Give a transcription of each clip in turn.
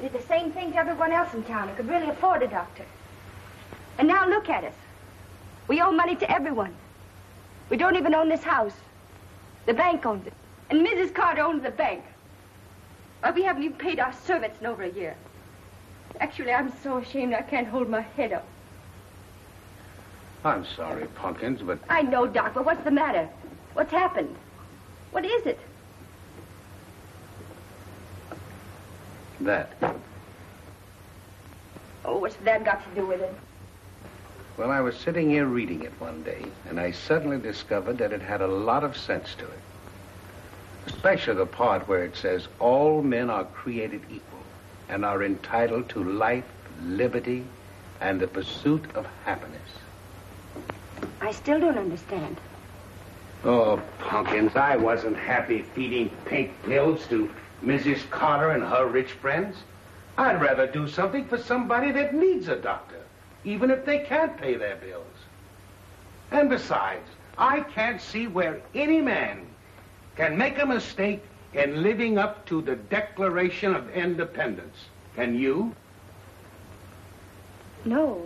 did the same thing to everyone else in town who could really afford a doctor. And now look at us. We owe money to everyone. We don't even own this house. The bank owns it. And Mrs. Carter owns the bank. Why, we haven't even paid our servants in over a year. Actually, I'm so ashamed I can't hold my head up. I'm sorry, Pumpkins, but... I know, Doc, but what's the matter? What's happened? What is it? That. Oh, what's that got to do with it? Well, I was sitting here reading it one day, and I suddenly discovered that it had a lot of sense to it. Especially the part where it says, all men are created equal and are entitled to life, liberty, and the pursuit of happiness. I still don't understand. Oh, Pumpkins, I wasn't happy feeding pink pills to Mrs. Carter and her rich friends. I'd rather do something for somebody that needs a doctor, even if they can't pay their bills. And besides, I can't see where any man can make a mistake in living up to the Declaration of Independence. Can you? No.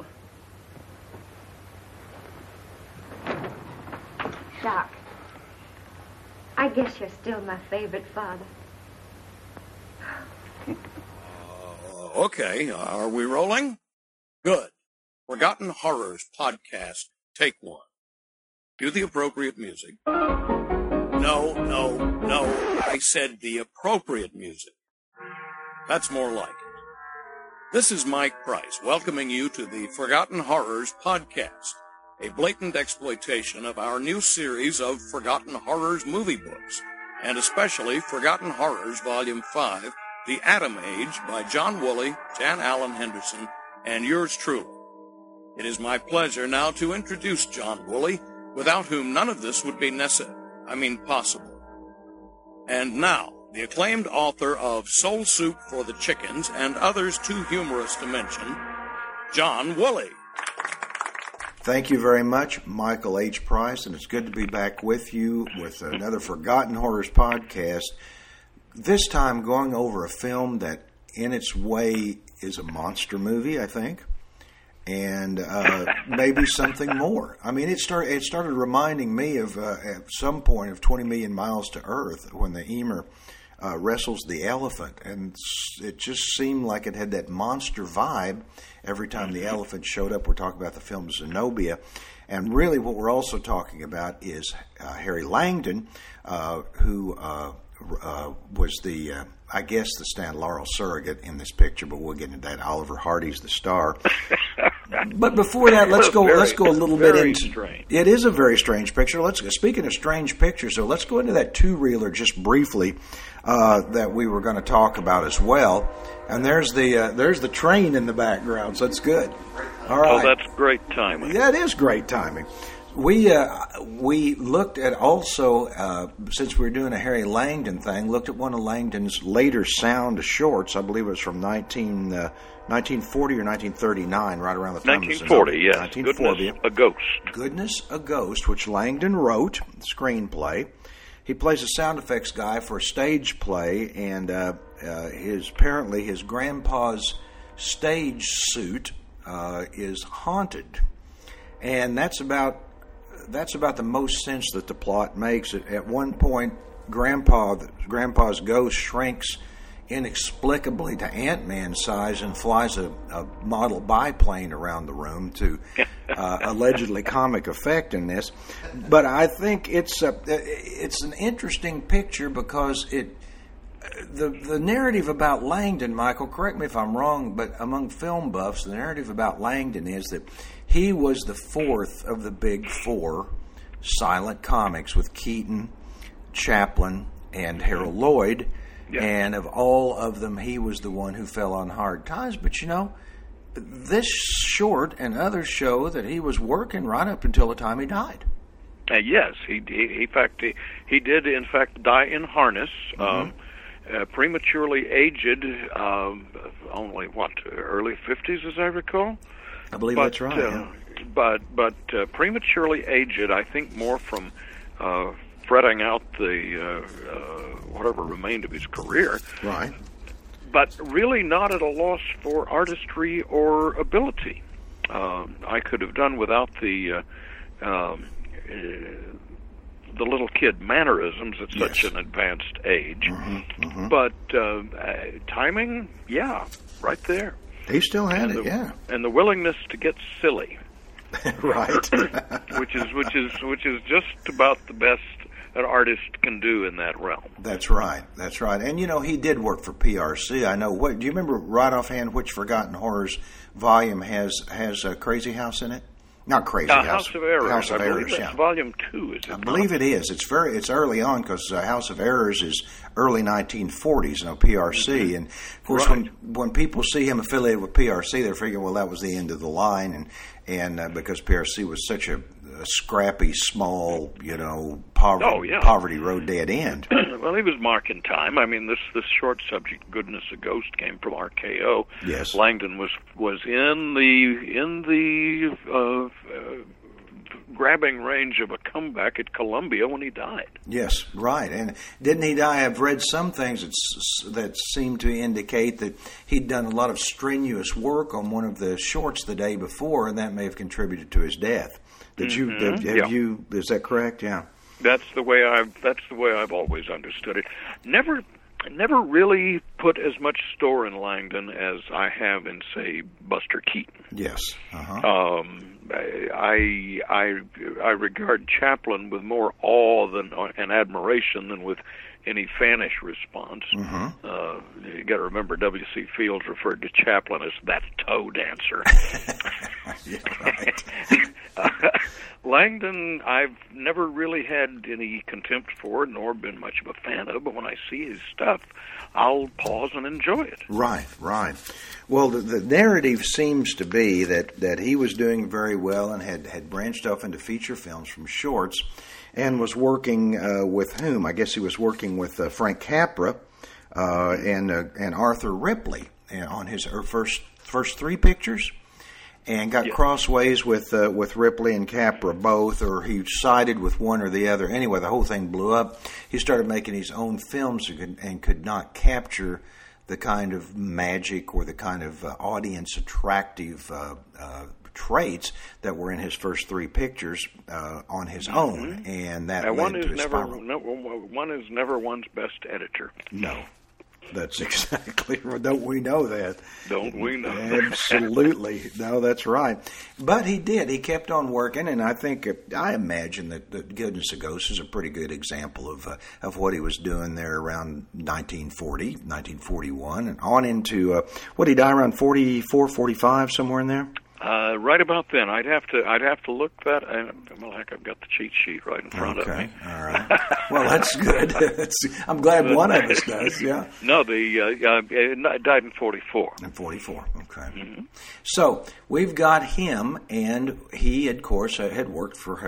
Doc, I guess you're still my favorite father. Okay, are we rolling? Good. Forgotten Horrors podcast, take one. Cue the appropriate music. No. I said the appropriate music. That's more like it. This is Mike Price, welcoming you to the Forgotten Horrors podcast, a blatant exploitation of our new series of Forgotten Horrors movie books, and especially Forgotten Horrors Volume 5, The Atom Age by John Woolley, Jan Allen Henderson, and yours truly. It is my pleasure now to introduce John Woolley, without whom none of this would be possible. And now, the acclaimed author of Soul Soup for the Chickens and others too humorous to mention, John Woolley. Thank you very much, Michael H. Price, and it's good to be back with you with another Forgotten Horrors podcast. This time going over a film that in its way is a monster movie, I think, and maybe something more. I mean, it started reminding me of at some point of 20 Million Miles to Earth when the Emer wrestles the elephant, and it just seemed like it had that monster vibe every time the elephant showed up. We're talking about the film Zenobia, and really what we're also talking about is Harry Langdon, who was the, I guess, the Stan Laurel surrogate in this picture, but we'll get into that. Oliver Hardy's the star. But before that, let's go a little bit into. Strange. It is a very strange picture. Speaking of strange pictures, so let's go into that two-reeler just briefly that we were going to talk about as well. And there's the train in the background, so that's good. All right. Oh, that's great timing. Yeah, it is great timing. We looked at also, since we were doing a Harry Langdon thing, looked at one of Langdon's later sound shorts. I believe it was from 1940 or 1939, right around the time 1940, yes. 1940. Goodness, a Ghost. Goodness, a Ghost, which Langdon wrote, the screenplay. He plays a sound effects guy for a stage play, and apparently his grandpa's stage suit is haunted. And that's about the most sense that the plot makes. At one point, Grandpa's ghost shrinks inexplicably to Ant-Man size and flies a model biplane around the room to allegedly comic effect in this. But I think it's an interesting picture because the narrative about Langdon, Michael, correct me if I'm wrong, but among film buffs, the narrative about Langdon is that he was the fourth of the big four silent comics with Keaton, Chaplin, and Harold Lloyd. Yeah. And of all of them, he was the one who fell on hard times. But, this short and others show that he was working right up until the time he died. Yes, he did, in fact, die in harness. Mm-hmm. Prematurely aged, only, early 50s, as I recall? I believe that's right. Yeah. But prematurely aged, I think more from fretting out the whatever remained of his career. Right. but really not at a loss for artistry or ability. I could have done without the little kid mannerisms at such an advanced age. But timing, right there. He still had it, and the willingness to get silly, right? which is just about the best an artist can do in that realm. That's right. And he did work for PRC. I know. Do you remember right offhand which Forgotten Horrors volume has a Crazy House in it? Not Crazy House of Errors. House of I Errors, believe that's volume 2, is it? I believe it is. It's early on because House of Errors is early 1940s, PRC. And of course, when people see him affiliated with PRC, they're figuring, well, that was the end of the line, and because PRC was such a scrappy, small, poverty road dead end. Well, he was marking time. I mean, this short subject, "Goodness a Ghost," came from RKO. Yes, Langdon was in the grabbing range of a comeback at Columbia when he died. Yes, right. And didn't he die? I've read some things that seem to indicate that he'd done a lot of strenuous work on one of the shorts the day before, and that may have contributed to his death. Is that correct? Yeah. That's the way I've always understood it. Never really put as much store in Langdon as I have in, say, Buster Keaton. Yes. I regard Chaplin with more awe and admiration than with any fanish response. You got to remember, W.C. Fields referred to Chaplin as that toe dancer. Yeah, right. Langdon, I've never really had any contempt for, nor been much of a fan of, but when I see his stuff, I'll pause and enjoy it. Right. Well, the narrative seems to be that he was doing very well and had branched off into feature films from shorts, and was working with whom? I guess he was working with Frank Capra and Arthur Ripley on his first 3 pictures. And got crossways with Ripley and Capra both, or he sided with one or the other. Anyway, the whole thing blew up. He started making his own films and could not capture the kind of magic or the kind of audience attractive traits that were in his first 3 pictures on his own, and that led to his spiral. One is never one's best editor. No. That's exactly right. Don't we know that? Don't we know? Absolutely. No, that's right. But he did. He kept on working, and I imagine that Goodness a Ghost is a pretty good example of what he was doing there around 1940, 1941, and on into, what, he died around 44, 45, somewhere in there? Right about then. I'd have to look that. Well, heck, I've got the cheat sheet right in front of me. Okay, all right. Well, that's good. I'm glad one of us does. Yeah. No, it died in 44. In 44. Okay. So we've got him, and he, of course, had worked for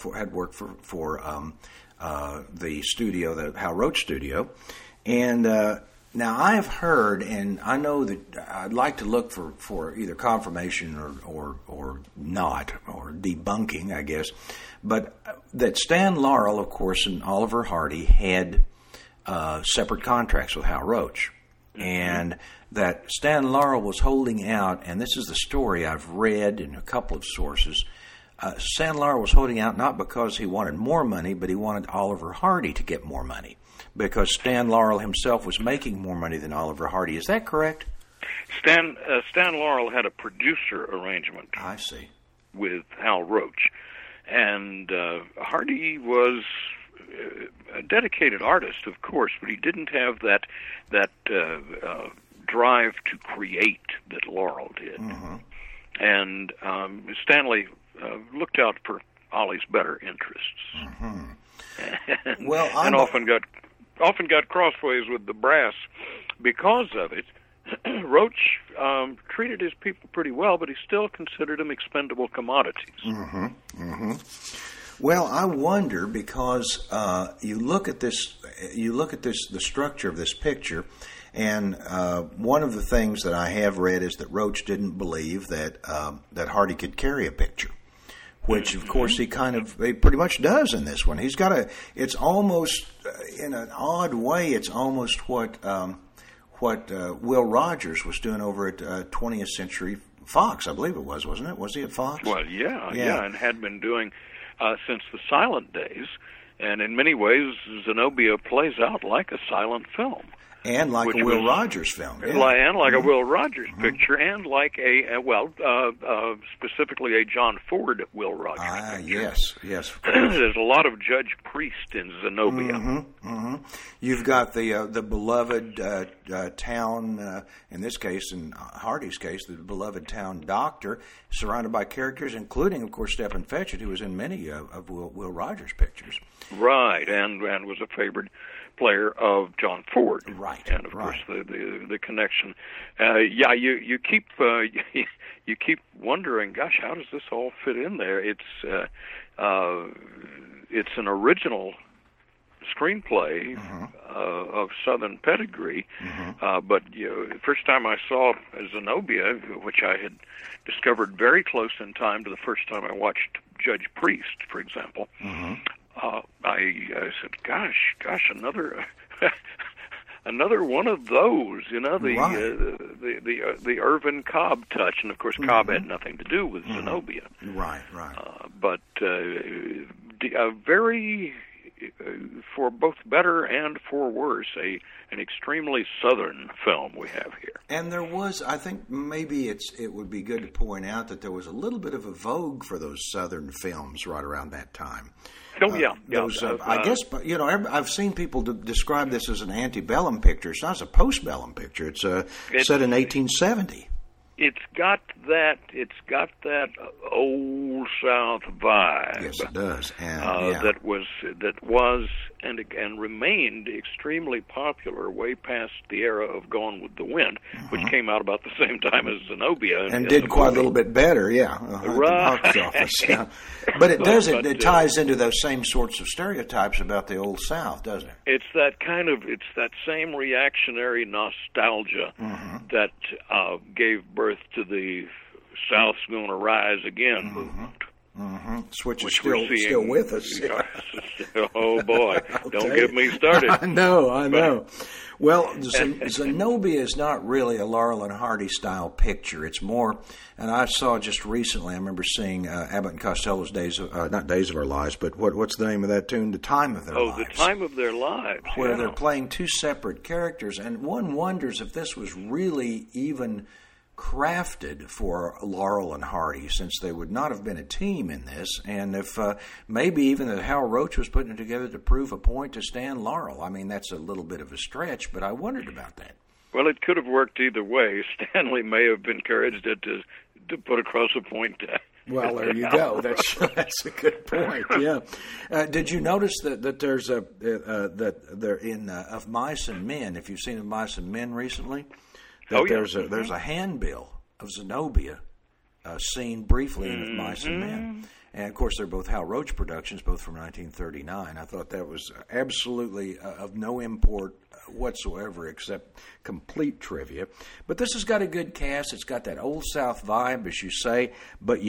the studio, the Hal Roach studio, and. Now, I've heard, and I know that I'd like to look for either confirmation or not, or debunking, I guess, but that Stan Laurel, of course, and Oliver Hardy had separate contracts with Hal Roach, and that Stan Laurel was holding out, and this is the story I've read in a couple of sources, Stan Laurel was holding out not because he wanted more money, but he wanted Oliver Hardy to get more money, because Stan Laurel himself was making more money than Oliver Hardy. Is that correct? Stan Laurel had a producer arrangement. I see. With Hal Roach, and Hardy was a dedicated artist, of course, but he didn't have that drive to create that Laurel did. And Stanley looked out for Ollie's better interests, and often got crossways with the brass because of it. Roach treated his people pretty well, but he still considered them expendable commodities. Well, I wonder, because you look at this, the structure of this picture, and one of the things that I have read is that Roach didn't believe that Hardy could carry a picture, which of course he pretty much does in this one. He's got it's almost in an odd way, it's almost what Will Rogers was doing over at 20th Century Fox, I believe it was, wasn't it? Was he at Fox? Well, yeah, and had been doing since the silent days. And in many ways, Zenobia plays out like a silent film. And like a Will Rogers film. Yeah. And like a Will Rogers picture, and like specifically a John Ford Will Rogers picture. Yes. There's a lot of Judge Priest in Zenobia. You've got the beloved town, in this case, in Hardy's case, the beloved town doctor, surrounded by characters, including, of course, Stephen Fetchit, who was in many of Will Rogers pictures. Right, and was a favorite player of John Ford, right? And of course the connection. You keep you keep wondering, gosh, how does this all fit in there? It's an original screenplay of Southern pedigree, but the first time I saw Zenobia, which I had discovered very close in time to the first time I watched Judge Priest, for example. I said, "Gosh, another one of those." The Irvin Cobb touch, and of course, Cobb had nothing to do with Zenobia. Right. But a very, for both better and for worse, an extremely Southern film we have here. And there was, I think, maybe it would be good to point out that there was a little bit of a vogue for those Southern films right around that time. Oh, yeah. I guess, I've seen people describe this as an antebellum picture. It's not a postbellum picture. It's set in 1870. It's got that old South vibe. Yes, it does. And, that was and remained extremely popular way past the era of Gone with the Wind, which came out about the same time as Zenobia, and did quite a little bit better. Right. At the box office, yeah. But it does. It ties into those same sorts of stereotypes about the old South, doesn't it? It's that same reactionary nostalgia that gave birth to the South's Gonna Rise Again movement. Which is still with us. Oh boy! Don't get me started. I know. Well, Zenobia is not really a Laurel and Hardy style picture. It's more, and I saw just recently. I remember seeing Abbott and Costello's not Days of Our Lives, but what's the name of that tune? The Time of Their Lives. Oh, The Time of Their Lives. Where they're playing two separate characters, and one wonders if this was really even crafted for Laurel and Hardy, since they would not have been a team in this, and if maybe even that Hal Roach was putting it together to prove a point to Stan Laurel. I mean, that's a little bit of a stretch, but I wondered about that. Well, it could have worked either way. Stanley may have encouraged it to put across a point. Well, there you go. That's a good point. Yeah. Did you notice that there's that they're in Of Mice and Men? If you've seen Of Mice and Men recently. There's a handbill of Zenobia seen briefly in Of Mice and Men. And, of course, they're both Hal Roach productions, both from 1939. I thought that was absolutely of no import whatsoever except complete trivia. But this has got a good cast. It's got that Old South vibe, as you say. But,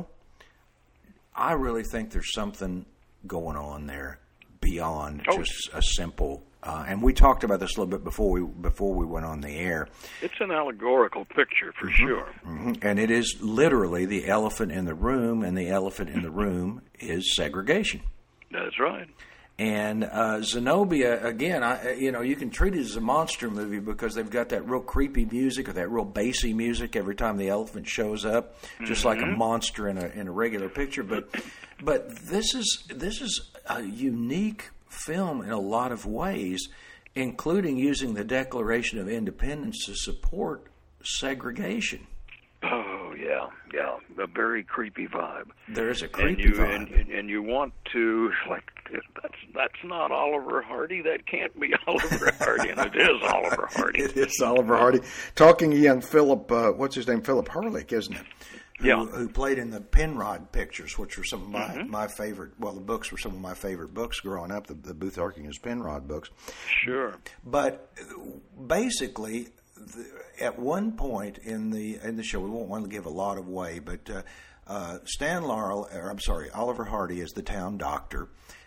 I really think there's something going on there beyond just a simple... and we talked about this a little bit before we went on the air. It's an allegorical picture for sure. And it is literally the elephant in the room, and the elephant in the room is segregation. That's right. And Zenobia, again, you can treat it as a monster movie because they've got that real creepy music or that real bassy music every time the elephant shows up, just like a monster in a regular picture. But this is a unique film in a lot of ways, including using the Declaration of Independence to support segregation. Oh, yeah, a very creepy vibe. There is a creepy vibe. And you want to, that's not Oliver Hardy, that can't be Oliver Hardy, and it is Oliver Hardy. It is Oliver Hardy. Talking to young Philip, what's his name, Philip Harlick, isn't it? Who played in the Penrod pictures, which were some of my favorite. Well, the books were some of my favorite books growing up. The Booth Harkins Penrod books. Sure. But basically, at one point in the show, we won't want to give a lot away, but Oliver Hardy is the town doctor.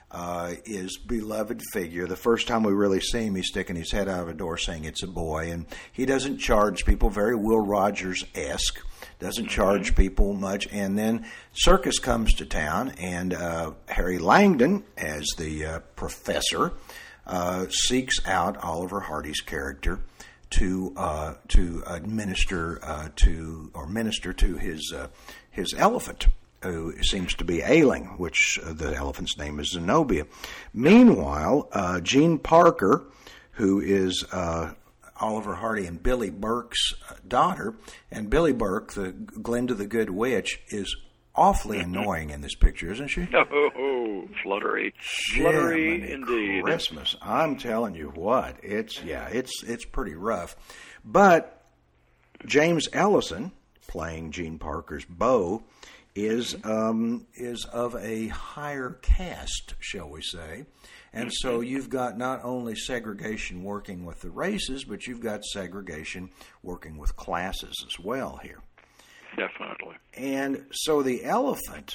is beloved figure. The first time we really see him, he's sticking his head out of a door saying it's a boy, and he doesn't charge people, very Will Rogers-esque, doesn't charge people much. And then Circus comes to town, and Harry Langdon, as the professor, seeks out Oliver Hardy's character to minister to his elephant, who seems to be ailing, which the elephant's name is Zenobia. Meanwhile, Jean Parker, who is Oliver Hardy and Billy Burke's daughter, and Billy Burke, the Glinda the Good Witch, is awfully annoying in this picture, isn't she? Oh, fluttery indeed. Christmas, I'm telling you what, it's pretty rough. But James Ellison, playing Jean Parker's beau, is of a higher caste, shall we say. And so you've got not only segregation working with the races, but you've got segregation working with classes as well here. Definitely. And so the elephant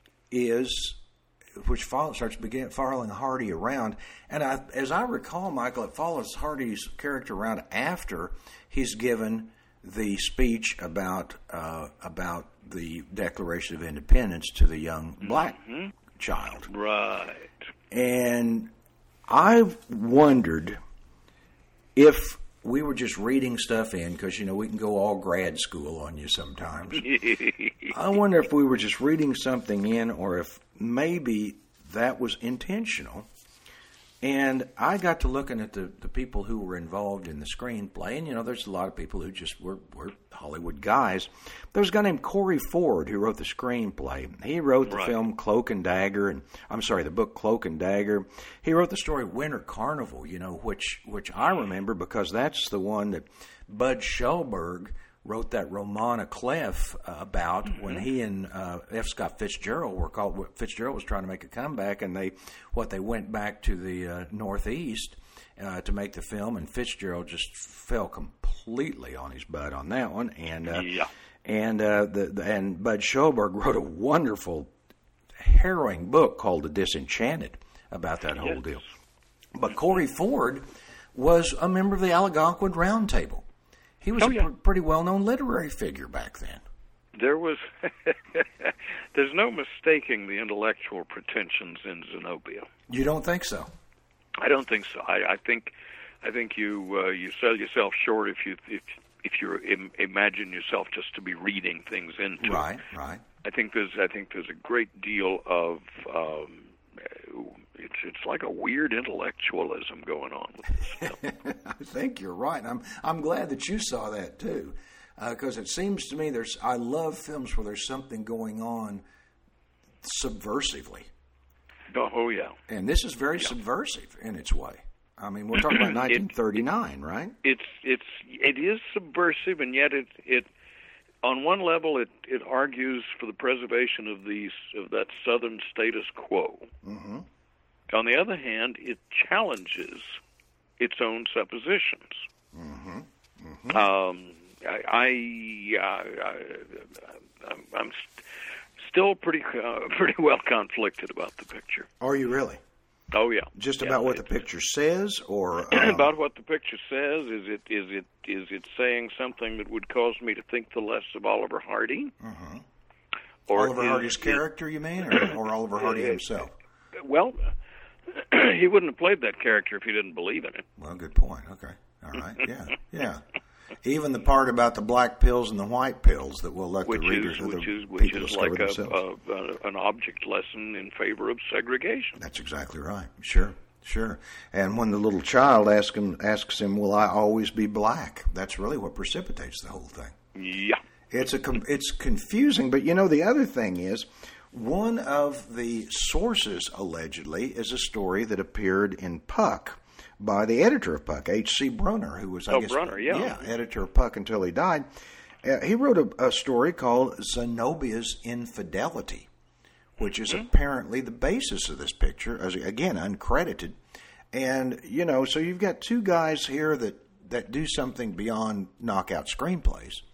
starts following Hardy around. And as I recall, Michael, it follows Hardy's character around after he's given the speech about the Declaration of Independence to the young black child. Right. And I've wondered if we were just reading stuff in, because, we can go all grad school on you sometimes. I wonder if we were just reading something in, or if maybe that was intentional. And I got to looking at the people who were involved in the screenplay, and, there's a lot of people who just were Hollywood guys. There's a guy named Corey Ford who wrote the screenplay. He wrote the film Cloak and Dagger, the book Cloak and Dagger. He wrote the story Winter Carnival, which I remember because that's the one that Bud Schulberg wrote that roman à clef about when he and F. Scott Fitzgerald were called. Fitzgerald was trying to make a comeback, and they went back to the Northeast to make the film, and Fitzgerald just fell completely on his butt on that one. And and Bud Schulberg wrote a wonderful, harrowing book called The Disenchanted about that whole deal. But Corey Ford was a member of the Algonquin Round Table. He was a pretty well-known literary figure back then. There's no mistaking the intellectual pretensions in Zenobia. You don't think so? I don't think so. I think you sell yourself short if you imagine yourself just to be reading things into. Right. I think there's a great deal of it's like a weird intellectualism going on with this film. I think you're right. I'm glad that you saw that too, because it seems to me I love films where there's something going on subversively. Oh yeah. And this is very subversive in its way. I mean, we're talking about 1939, right? It is subversive, and yet it on one level it argues for the preservation of that Southern status quo. Mm-hmm. On the other hand, it challenges its own suppositions. Mm-hmm. Mm-hmm. I'm still pretty well conflicted about the picture. Are you really? Oh yeah. Just about what the picture says, or about what the picture says? Is it saying something that would cause me to think the less of Oliver Hardy? Mm-hmm. Or Oliver Hardy's character, you mean, or Oliver Hardy himself? Well, he wouldn't have played that character if he didn't believe in it. Well, good point. Okay, all right, yeah. Even the part about the black pills and the white pills that will let the readers or the people discover like themselves. An object lesson in favor of segregation. That's exactly right. Sure. And when the little child asks him, "Will I always be black?" That's really what precipitates the whole thing. Yeah. It's confusing, but the other thing is, one of the sources allegedly is a story that appeared in Puck by the editor of Puck, H.C. Brunner, who was, Brunner, editor of Puck until he died. He wrote a story called Zenobia's Infidelity, which is apparently the basis of this picture, again, uncredited. And, so you've got two guys here that do something beyond knockout screenplays.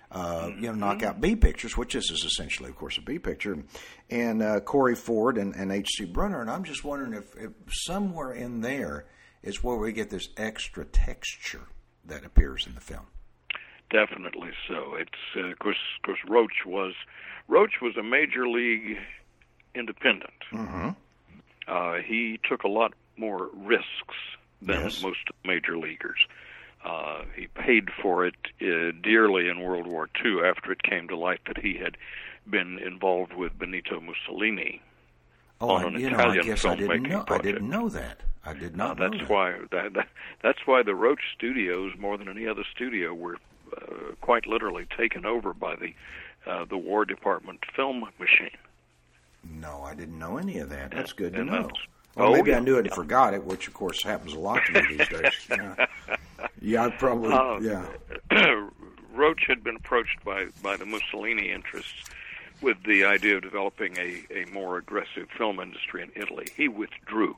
knock out B pictures, which this is essentially, of course, a B picture, and Corey Ford and H.C. Brunner. And I'm just wondering if somewhere in there is where we get this extra texture that appears in the film. Definitely so. It's of course Roach was a major league independent. Mm-hmm. He took a lot more risks than Yes. most major leaguers. He paid for it dearly in World War II after it came to light that he had been involved with Benito Mussolini on an Italian I guess I didn't filmmaking know. project. I didn't know that. I did not know that. That's why the Roach Studios, more than any other studio, were quite literally taken over by the War Department film machine. No, I didn't know any of that. That's good to And know. that's- Well, Oh, maybe yeah, I knew it and yeah. forgot it, which of course happens a lot to me these days. Yeah, I probably. Roach had been approached by the Mussolini interests with the idea of developing a more aggressive film industry in Italy. He withdrew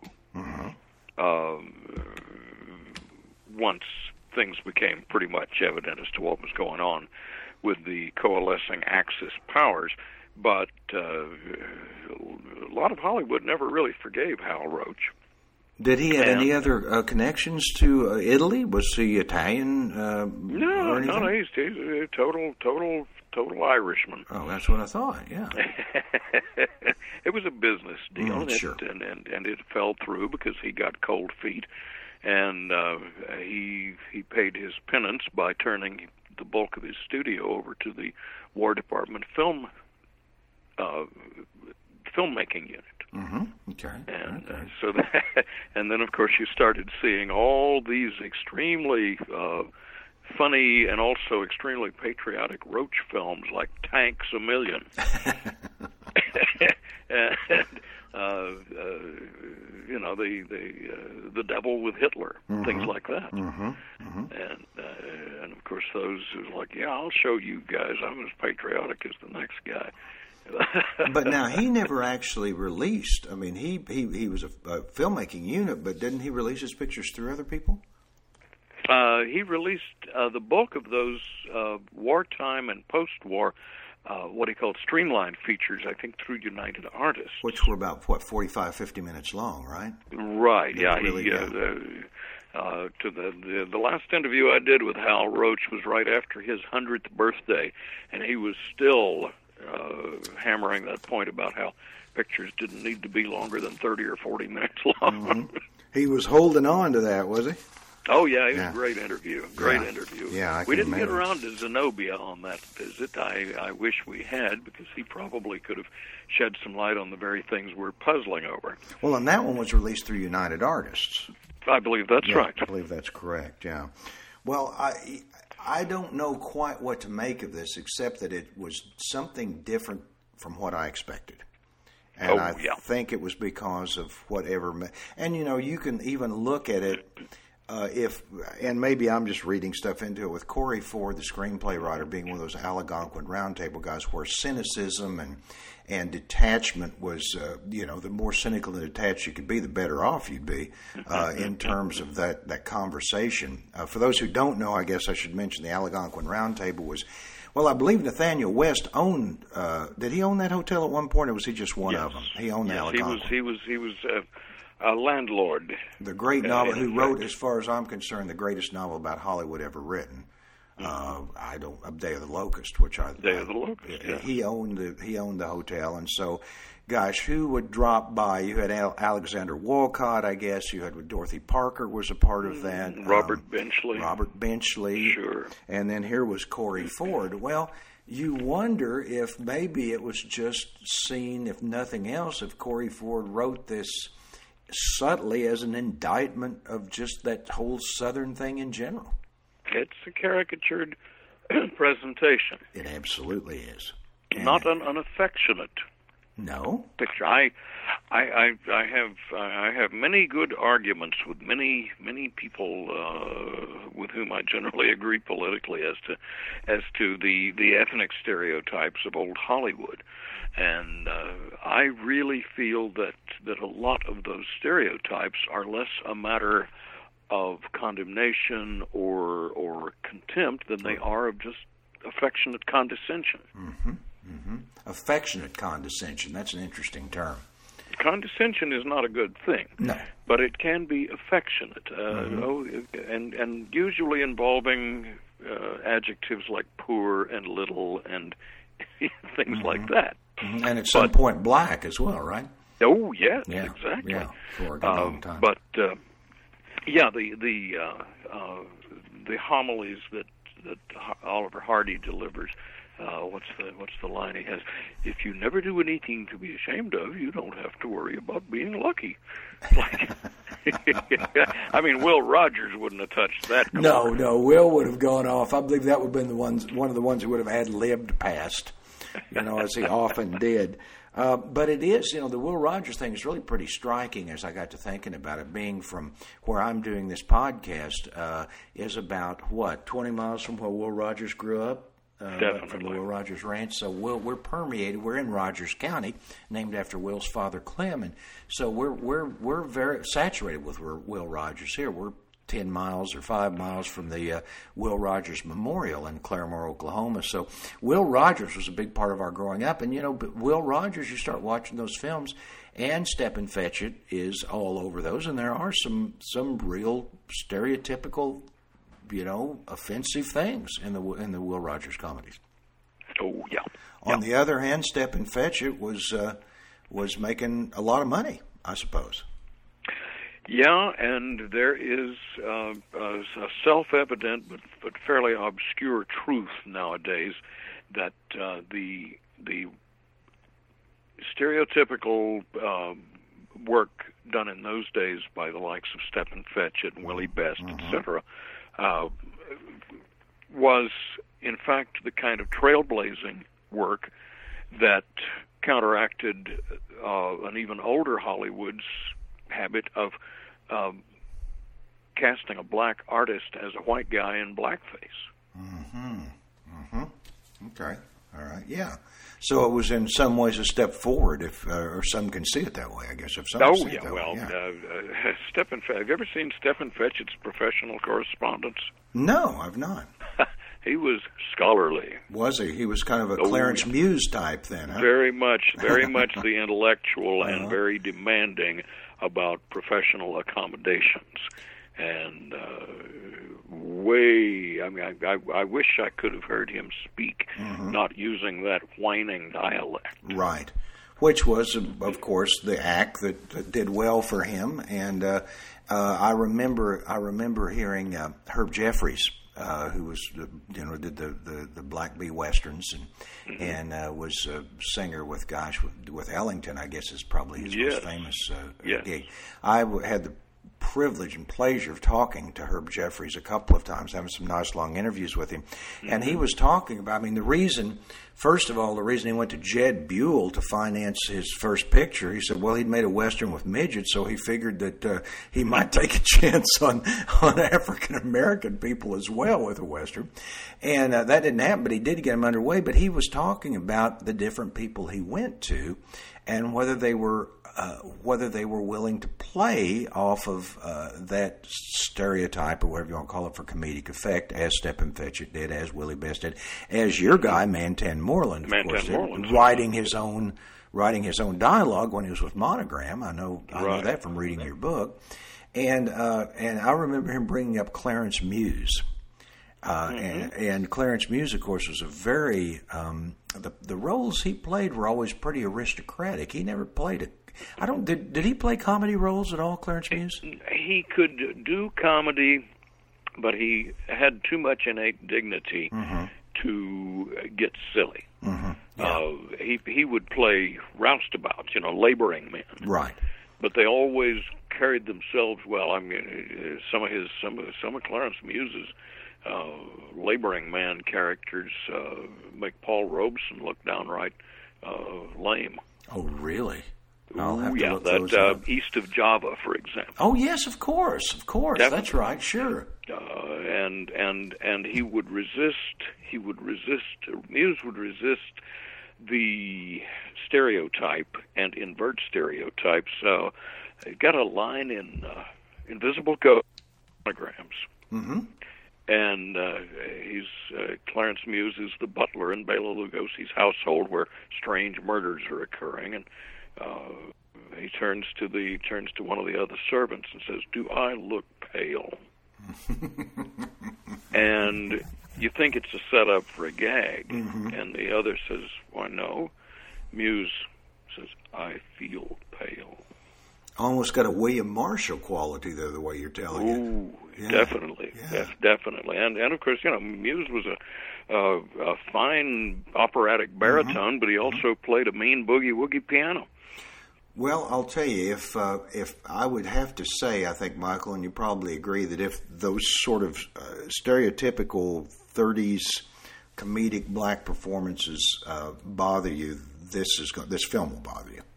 once things became pretty much evident as to what was going on with the coalescing Axis powers. But a lot of Hollywood never really forgave Hal Roach. Did he have any other connections to Italy? Was he Italian? No, or anything? he's a total Irishman. Oh, that's what I thought. Yeah. It was a business deal, Sure. and it fell through because he got cold feet, and he paid his penance by turning the bulk of his studio over to the War Department filmmaking unit. Mm-hmm. Okay. And okay. so that, and then of course you started seeing all these extremely funny and also extremely patriotic Roach films like Tanks a Million, and the Devil with Hitler, things like that. Mm-hmm. Mm-hmm. And of course those who's like, yeah, I'll show you guys I'm as patriotic as the next guy. But now he never actually released. I mean, he was a filmmaking unit, but didn't he release his pictures through other people? He released the bulk of those wartime and post-war, what he called streamlined features, I think, through United Artists. Which were about, 45, 50 minutes long, right? Right, Yeah, yeah. really, To the last interview I did with Hal Roach was right after his 100th birthday, and he was still hammering that point about how pictures didn't need to be longer than 30 or 40 minutes long. Mm-hmm. He was holding on to that, was he? Oh, yeah, it was a great interview. Interview. Yeah, we didn't imagine. get around to Zenobia on that visit. I wish we had, because he probably could have shed some light on the very things we're puzzling over. Well, and that one was released through United Artists. I believe that's right. I believe that's correct, yeah. Well, I don't know quite what to make of this, except that it was something different from what I expected. And I think it was because of whatever. And, you can even look at it and maybe I'm just reading stuff into it, with Corey Ford, the screenplay writer, being one of those Algonquin Roundtable guys, where cynicism and detachment was, the more cynical and detached you could be, the better off you'd be in terms of that conversation. For those who don't know, I guess I should mention the Algonquin Roundtable was, well, I believe Nathaniel West owned. Did he own that hotel at one point, or was he just one of them? He owned the Algonquin. He was a landlord. The great novel, who wrote, as far as I'm concerned, the greatest novel about Hollywood ever written. Day of the Locust, which Day of the Locust. Yeah. He owned the hotel, and so, gosh, who would drop by? You had Alexander Wolcott, I guess. You had Dorothy Parker was a part of that. Robert Benchley. Sure. And then here was Corey Ford. Well, you wonder if maybe it was just seen, if nothing else, if Corey Ford wrote this subtly as an indictment of just that whole Southern thing in general. It's a caricatured presentation. It absolutely is. Not an affectionate picture. I have many good arguments with many people with whom I generally agree politically as to the ethnic stereotypes of old Hollywood, and I really feel that a lot of those stereotypes are less a matter of condemnation or contempt than they are of just affectionate condescension. Affectionate condescension. That's an interesting term. Condescension is not a good thing. No. But it can be affectionate, and usually involving adjectives like poor and little and things like that. And at some point, black as well, right? Oh, yes, Yeah, exactly. yeah, for a long time. But yeah, the homilies that Oliver Hardy delivers. What's the line he has? If you never do anything to be ashamed of, you don't have to worry about being lucky. Like, I mean, Will Rogers wouldn't have touched that. No, Will would have gone off. I believe that would have been one of the ones who would have ad-libbed past, as he often did. But it is, the Will Rogers thing is really pretty striking as I got to thinking about it. Being from where I'm doing this podcast is about, 20 miles from where Will Rogers grew up? Definitely. From the Will Rogers Ranch. So we're permeated. We're in Rogers County, named after Will's father, Clem, and so we're very saturated with Will Rogers here. We're 10 miles or 5 miles from the Will Rogers Memorial in Claremore, Oklahoma. So Will Rogers was a big part of our growing up. And, but Will Rogers, you start watching those films, and Stepin Fetchit is all over those. And there are some real stereotypical, offensive things in the Will Rogers comedies. Oh, yeah. On the other hand, Stepin Fetchit was making a lot of money, I suppose. Yeah, and there is a self-evident but fairly obscure truth nowadays that the stereotypical work done in those days by the likes of Stepin Fetchit and Willie Best, etc., was in fact the kind of trailblazing work that counteracted an even older Hollywood's habit of casting a black artist as a white guy in blackface. Okay. All right. Yeah. So it was in some ways a step forward, or some can see it that way, I guess. If some see it that way, Stepin. Have you ever seen Stepin Fetchit's professional correspondence? No, I've not. He was scholarly. Was he? He was kind of a Clarence Muse type then, huh? Very much the intellectual and very demanding about professional accommodations. And I wish I could have heard him speak, not using that whining dialect. Right. Which was, of course, the act that did well for him. And I remember hearing Herb Jeffries, who was did the Black Bee westerns and was a singer with Ellington, I guess is probably his most famous gig. I had the privilege and pleasure of talking to Herb Jeffries a couple of times, having some nice long interviews with him. And he was talking about, the reason he went to Jed Buell to finance his first picture, he said, well, he'd made a Western with midgets, so he figured that he might take a chance on African-American people as well with a Western. And that didn't happen, but he did get him underway. But he was talking about the different people he went to and whether they were willing to play off of that stereotype, or whatever you want to call it, for comedic effect, as Stepin Fetchit did, as Willie Best did, as your guy Mantan Moreland, of course, did, writing his own dialogue when he was with Monogram. I know that from reading your book, and I remember him bringing up Clarence Muse. And Clarence Muse, of course, was a very the roles he played were always pretty aristocratic. He never played it. Did he play comedy roles at all, Clarence Muse? He could do comedy, but he had too much innate dignity to get silly. He would play roustabouts, laboring men. Right. But they always carried themselves well. I mean, some of Clarence Muse's laboring man characters make Paul Robeson look downright lame. Oh, really? East of Java, for example. Oh, yes, of course, definitely. That's right, sure. And he would resist. Muse would resist the stereotype and invert stereotypes. So, got a line in Invisible Ghost Monograms. And Clarence Muse is the butler in Bela Lugosi's household where strange murders are occurring, and he turns to one of the other servants and says, "Do I look pale?" And you think it's a setup for a gag, and the other says, "Why, no." Muse says, "I feel pale." Almost got a William Marshall quality there, the way you're telling it. Ooh, yeah. Definitely, yeah. Definitely. And of course, Muse was a fine operatic baritone, but he also played a mean boogie-woogie piano. Well, I'll tell you, if I would have to say, I think, Michael, and you probably agree, that if those sort of stereotypical 30s comedic black performances bother you, this film will bother you.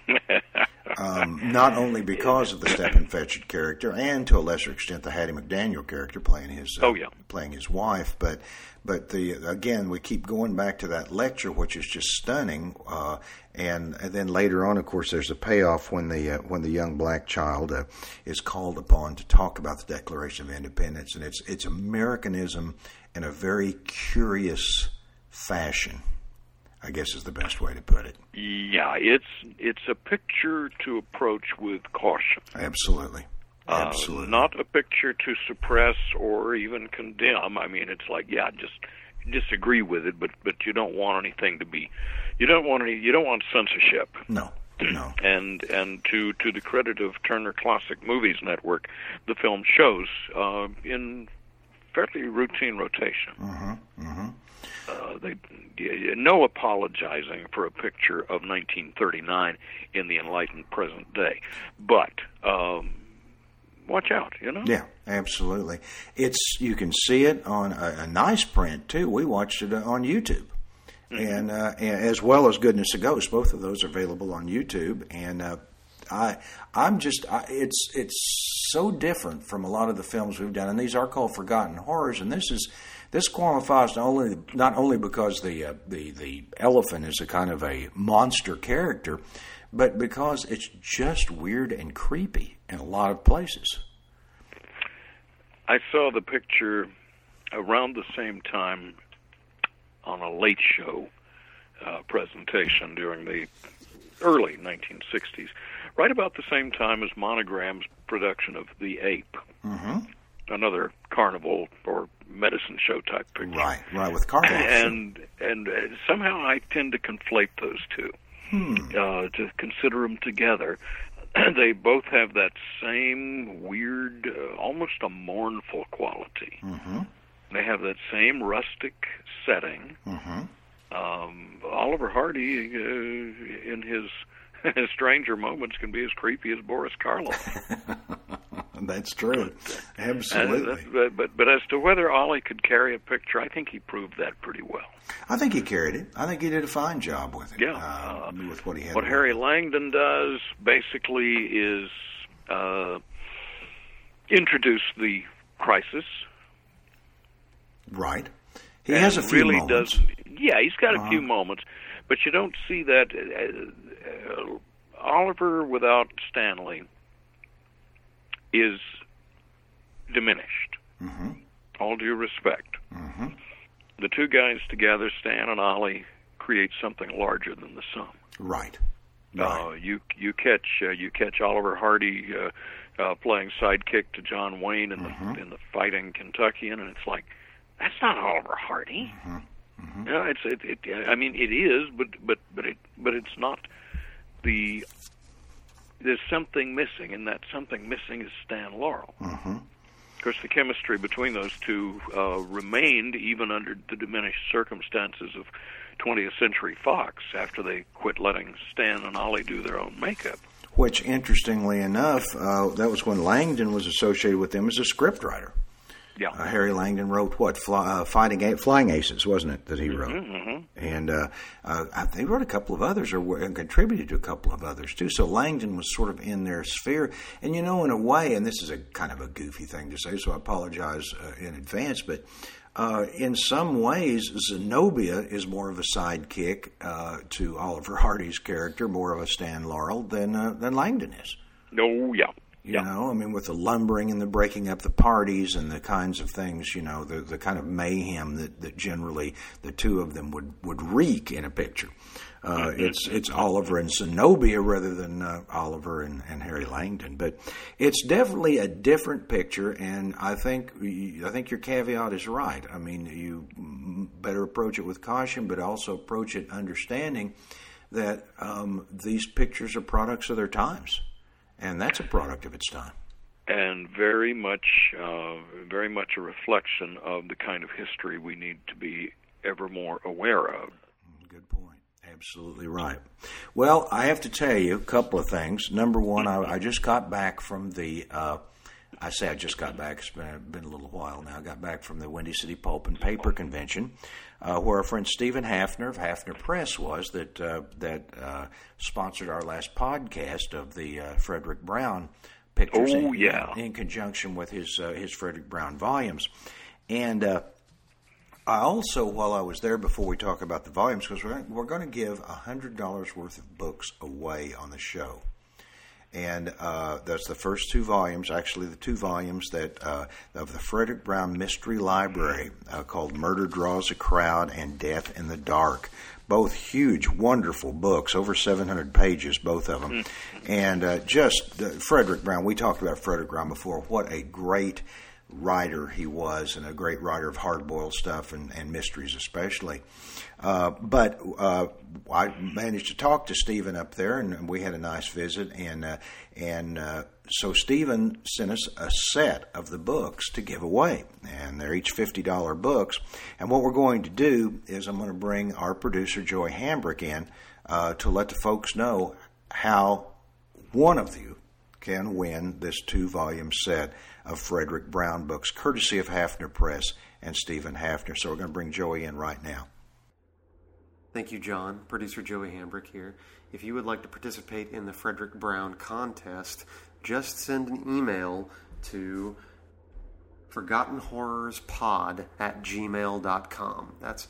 Not only because of the Stephen Fetchit character, and to a lesser extent the Hattie McDaniel character playing his wife, but again we keep going back to that lecture, which is just stunning, and then later on, of course, there's a payoff when the young black child is called upon to talk about the Declaration of Independence, and it's Americanism in a very curious fashion, I guess is the best way to put it. Yeah, it's a picture to approach with caution. Absolutely. Absolutely. Not a picture to suppress or even condemn. I mean, it's like, just disagree with it, but you don't want anything to be, you don't want censorship. No. And to the credit of Turner Classic Movies Network, the film shows in fairly routine rotation. No apologizing for a picture of 1939 in the enlightened present day, but watch out, Yeah, absolutely. You can see it on a nice print too. We watched it on YouTube, and as well as Goodness to Ghost. Both of those are available on YouTube, and it's so different from a lot of the films we've done, and these are called Forgotten Horrors, and this qualifies not only because the elephant is a kind of a monster character, but because it's just weird and creepy in a lot of places. I saw the picture around the same time on a Late Show presentation during the early 1960s, right about the same time as Monogram's production of The Ape. Another carnival or medicine show type picture. Right, with carnival. And somehow I tend to conflate those two, to consider them together. They both have that same weird, almost a mournful quality. They have that same rustic setting. Oliver Hardy, in his stranger moments, can be as creepy as Boris Karloff. That's true. Absolutely. But as to whether Ollie could carry a picture, I think he proved that pretty well. I think he carried it. I think he did a fine job with it. Yeah. With what he had. What Harry Langdon does basically is introduce the crisis. Right. He has a few moments. He's got a few moments, but you don't see that. Oliver without Stanley is diminished. All due respect. The two guys together, Stan and Ollie, create something larger than the sum. Right. You catch Oliver Hardy playing sidekick to John Wayne in the Fighting Kentuckian, and it's like, that's not Oliver Hardy. I mean, it is, but it's not the. There's something missing, and that something missing is Stan Laurel. Of course, the chemistry between those two remained even under the diminished circumstances of 20th Century Fox after they quit letting Stan and Ollie do their own makeup. Which, interestingly enough, that was when Langdon was associated with them as a scriptwriter. Yeah. Harry Langdon wrote Flying Aces, wasn't it, that he wrote? And they wrote a couple of others, and contributed to a couple of others, too. So Langdon was sort of in their sphere. And, in a way, and this is a kind of a goofy thing to say, so I apologize in advance, but in some ways, Zenobia is more of a sidekick to Oliver Hardy's character, more of a Stan Laurel than Langdon is. Oh, yeah. You know, I mean, with the lumbering and the breaking up the parties and the kinds of things, you know, the kind of mayhem that generally the two of them would wreak in a picture. It's Oliver and Zenobia rather than Oliver and Harry Langdon, but it's definitely a different picture. And I think your caveat is right. I mean, you better approach it with caution, but also approach it understanding that these pictures are products of their times. And that's a product of its time. And very much a reflection of the kind of history we need to be ever more aware of. Good point. Absolutely right. Well, I have to tell you a couple of things. Number one, I just got back from the, I say I just got back, it's been a little while now. I got back from the Windy City Pulp and Paper Convention, where our friend Stephen Hafner of Hafner Press was, that sponsored our last podcast of the Frederick Brown pictures in conjunction with his Frederick Brown volumes. And I also, while I was there, before we talk about the volumes, because we're going to give $100 worth of books away on the show. And that's the first two volumes, actually the two volumes that of the Frederick Brown Mystery Library called Murder Draws a Crowd and Death in the Dark. Both huge, wonderful books, over 700 pages, both of them. And Frederick Brown, we talked about Frederick Brown before. What a great writer he was, and a great writer of hard-boiled stuff and mysteries especially. But I managed to talk to Stephen up there, and we had a nice visit. And so Stephen sent us a set of the books to give away, and they're each $50 books. And what we're going to do is I'm going to bring our producer Joy Hambrick in to let the folks know how one of you can win this 2-volume set of Frederick Brown books, courtesy of Hafner Press and Stephen Hafner. So we're going to bring Joey in right now. Thank you, John. Producer Joey Hambrick here. If you would like to participate in the Frederick Brown contest, just send an email to ForgottenHorrorsPod@gmail.com. That's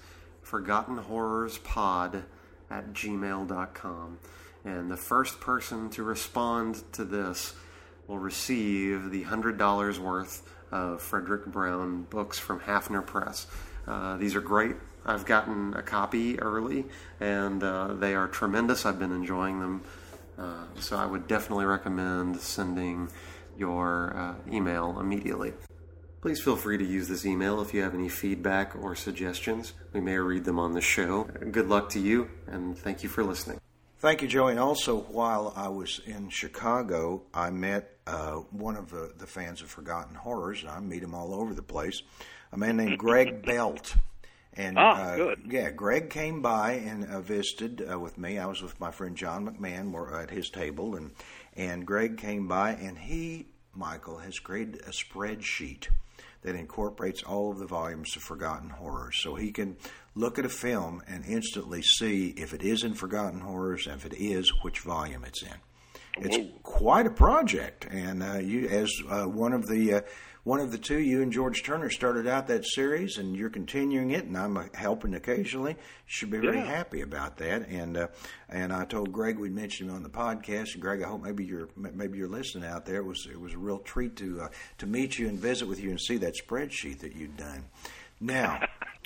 ForgottenHorrorsPod@gmail.com. And the first person to respond to this will receive the $100 worth of Frederick Brown books from Hafner Press. These are great. I've gotten a copy early, and they are tremendous. I've been enjoying them. So I would definitely recommend sending your email immediately. Please feel free to use this email if you have any feedback or suggestions. We may read them on the show. Good luck to you, and thank you for listening. Thank you, Joey. And also, while I was in Chicago, I met one of the fans of Forgotten Horrors, and I meet him all over the place, a man named Greg Belt. And good. Yeah, Greg came by and visited with me. I was with my friend John McMahon. We're at his table, and Greg came by, and he, Michael, has created a spreadsheet that incorporates all of the volumes of Forgotten Horrors. So he can look at a film and instantly see if it is in Forgotten Horrors, and if it is, which volume it's in. It's quite a project, and you, as one of the two, you and George Turner started out that series, and you're continuing it, and I'm helping occasionally. You should be very happy about that. And I told Greg we'd mention him on the podcast. And Greg, I hope maybe you're listening out there. It was a real treat to meet you and visit with you and see that spreadsheet that you'd done. Now,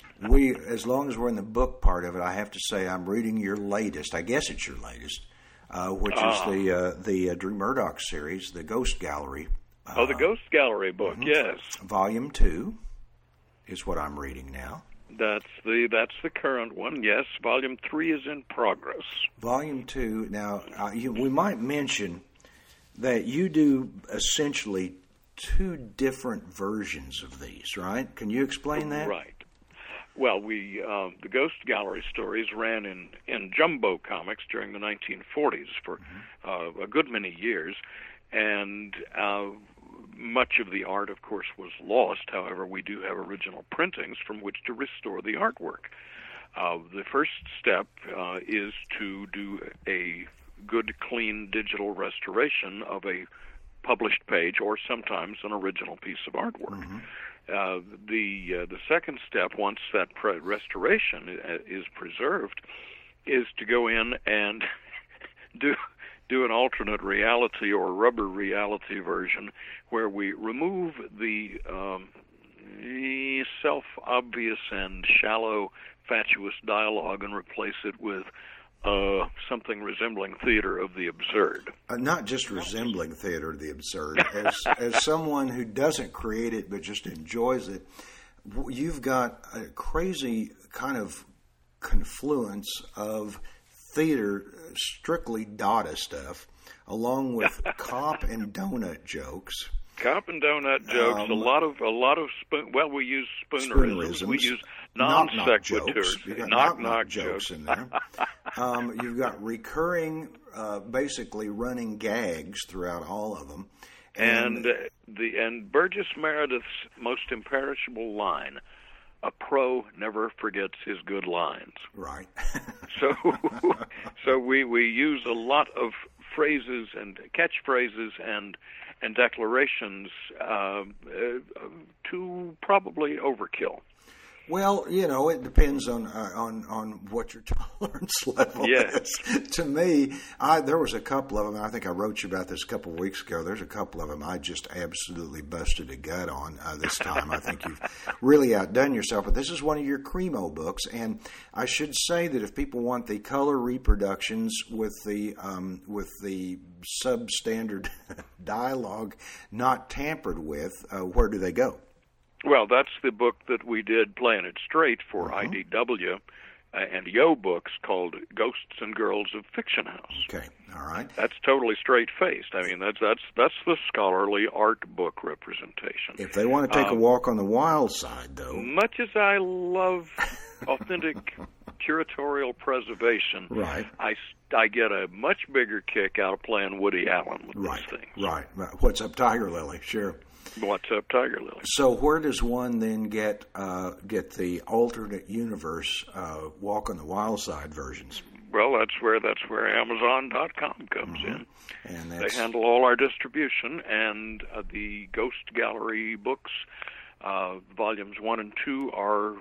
as long as we're in the book part of it, I have to say I'm reading your latest. I guess it's your latest. Which is the Drew Murdoch series, the Ghost Gallery. The Ghost Gallery book, yes. Volume 2 is what I'm reading now. That's the current one, yes. Volume 3 is in progress. Volume 2. Now, we might mention that you do essentially 2 different versions of these, right? Can you explain that? Right. Well, the Ghost Gallery stories ran in Jumbo Comics during the 1940s for a good many years, and much of the art, of course, was lost. However, we do have original printings from which to restore the artwork. The first step is to do a good, clean digital restoration of a published page or sometimes an original piece of artwork. The second step, once that restoration is preserved, is to go in and do do an alternate reality or rubber reality version where we remove the self-obvious and shallow, fatuous dialogue and replace it with something resembling theater of the absurd. Not just resembling theater of the absurd. As someone who doesn't create it but just enjoys it, you've got a crazy kind of confluence of theater, strictly Dada stuff, along with cop and donut jokes. Cop and donut jokes. A lot of spoon. Well, we use spoonerisms. We use non sequiturs. You've got knock jokes in there. You've got recurring, basically running gags throughout all of them. And Burgess Meredith's most imperishable line: "A pro never forgets his good lines." Right. So we use a lot of phrases and catchphrases and declarations to probably overkill. Well, it depends on what your tolerance level is. To me, there was a couple of them. I think I wrote you about this a couple of weeks ago. There's a couple of them I just absolutely busted a gut on this time. I think you've really outdone yourself. But this is one of your Cremo books, and I should say that if people want the color reproductions with the substandard dialogue not tampered with, where do they go? Well, that's the book that we did playing it straight for IDW and Yo Books, called Ghosts and Girls of Fiction House. Okay, all right. That's totally straight-faced. I mean, that's the scholarly art book representation. If they want to take a walk on the wild side, though. Much as I love authentic curatorial preservation, right. I get a much bigger kick out of playing Woody Allen with these things. Right. What's Up, Tiger Lily? Sure. What's Up, Tiger Lily? So where does one then get the alternate universe Walk on the Wild Side versions? Well, that's where Amazon.com comes in. And they handle all our distribution, and the Ghost Gallery books, volumes 1 and 2, are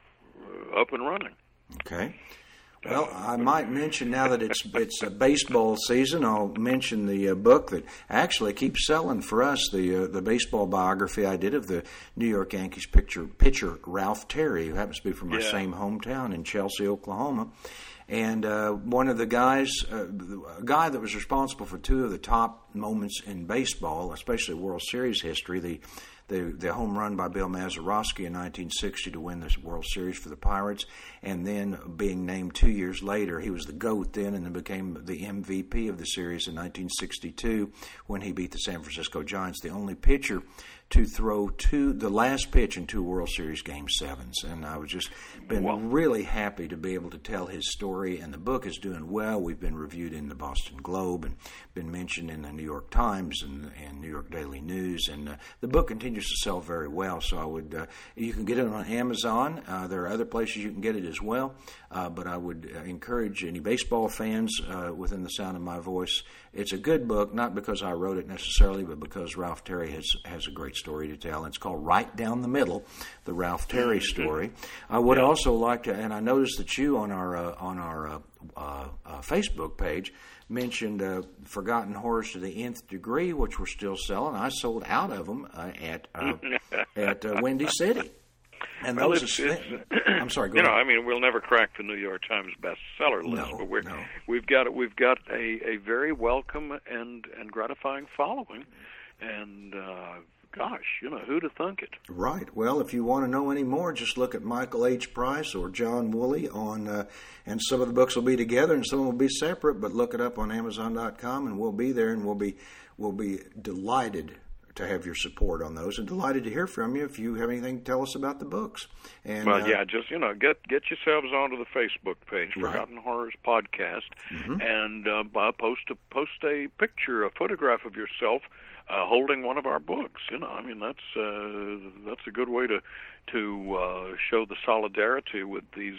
up and running. Okay. Well, I might mention now that it's a baseball season, I'll mention the book that actually keeps selling for us, the baseball biography I did of the New York Yankees pitcher Ralph Terry, who happens to be from my same hometown in Chelsea, Oklahoma. And one of the guys, a guy that was responsible for two of the top moments in baseball, especially World Series history, the home run by Bill Mazeroski in 1960 to win the World Series for the Pirates, and then being named 2 years later, he was the GOAT then, and then became the MVP of the series in 1962 when he beat the San Francisco Giants, the only pitcher to throw the last pitch in 2 World Series Game 7s. And I was just been really happy to be able to tell his story, and the book is doing well. We've been reviewed in the Boston Globe and been mentioned in the New York Times and New York Daily News, and the book continues to sell very well. So I would, you can get it on Amazon. There are other places you can get it as well, but I would encourage any baseball fans within the sound of my voice. It's a good book, not because I wrote it necessarily, but because Ralph Terry has a great story to tell. It's called Right Down the Middle, the Ralph Terry story. I would also like to, and I noticed that you on our Facebook page mentioned Forgotten Horrors to the Nth Degree, which we're still selling. I sold out of them at Windy City. And well, those I'm sorry. Go ahead. I mean, we'll never crack the New York Times bestseller list, but we've got a very welcome and gratifying following, and gosh, who'd have thunk it? Right. Well, if you want to know any more, just look at Michael H. Price or John Woolley and some of the books will be together and some will be separate. But look it up on Amazon.com, and we'll be there, and we'll be delighted to have your support on those, and delighted to hear from you if you have anything to tell us about the books. And, just get yourselves onto the Facebook page, Forgotten Horrors Podcast, and post a picture, a photograph of yourself holding one of our books. That's a good way to show the solidarity with these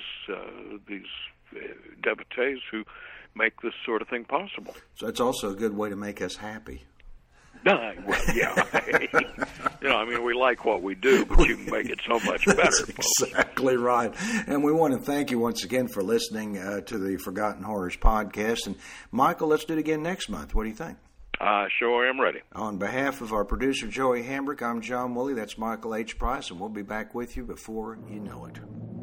devotees who make this sort of thing possible. So it's also a good way to make us happy. Well, yeah. I mean, we like what we do, but you can make it so much better. That's exactly right. And we want to thank you once again for listening to the Forgotten Horrors podcast. And, Michael, let's do it again next month. What do you think? I sure am ready. On behalf of our producer, Joey Hambrick, I'm John Woolley. That's Michael H. Price, and we'll be back with you before you know it.